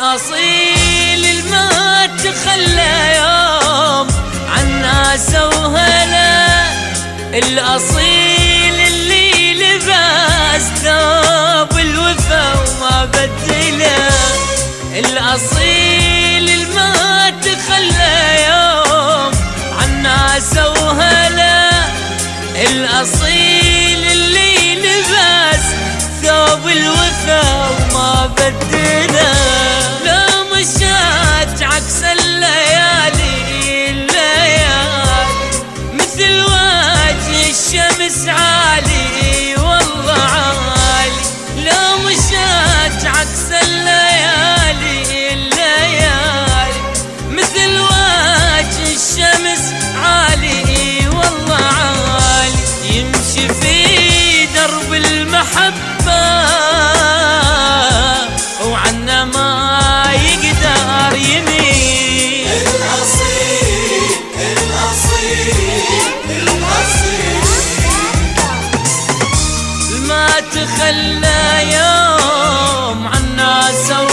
الأصيل ما تخلى يوم عن ناس وهلا، الأصيل اللي لباس ثوب الوفا وما بدله، الأصيل ما تخلى يوم عن ناس وهلا، الأصيل اللي لباس ثوب الوفا وما بدله. لو مشات عكس الليالي الليالي مثل وجه الشمس عالي والله عالي، لو مشات عكس الليالي الليالي مثل وجه الشمس عالي والله عالي، يمشي في درب المحبة وعنا ما يقدر يميل. الأصيل الأصيل الأصيل ما تخلى يوم عن ناس